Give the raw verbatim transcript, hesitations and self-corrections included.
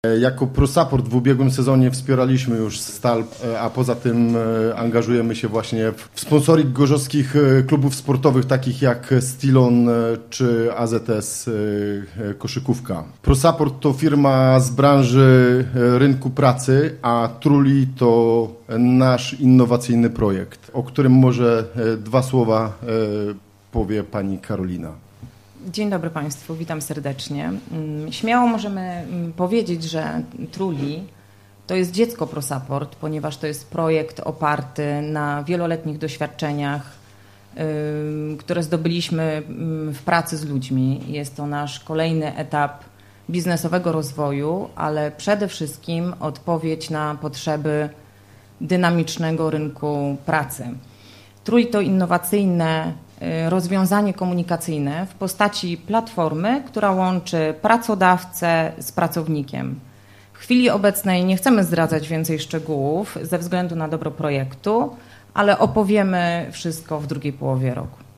Jako ProSupport w ubiegłym sezonie wspieraliśmy już Stal, a poza tym angażujemy się właśnie w sponsoring gorzowskich klubów sportowych, takich jak Stilon czy A Z S Koszykówka. ProSupport to firma z branży rynku pracy, a Truli to nasz innowacyjny projekt, o którym może dwa słowa powie pani Karolina. Dzień dobry Państwu, witam serdecznie. Śmiało możemy powiedzieć, że Truli to jest dziecko ProSupport, ponieważ to jest projekt oparty na wieloletnich doświadczeniach, które zdobyliśmy w pracy z ludźmi. Jest to nasz kolejny etap biznesowego rozwoju, ale przede wszystkim odpowiedź na potrzeby dynamicznego rynku pracy. Truli to innowacyjne rozwiązanie komunikacyjne w postaci platformy, która łączy pracodawcę z pracownikiem. W chwili obecnej nie chcemy zdradzać więcej szczegółów ze względu na dobro projektu, ale opowiemy wszystko w drugiej połowie roku.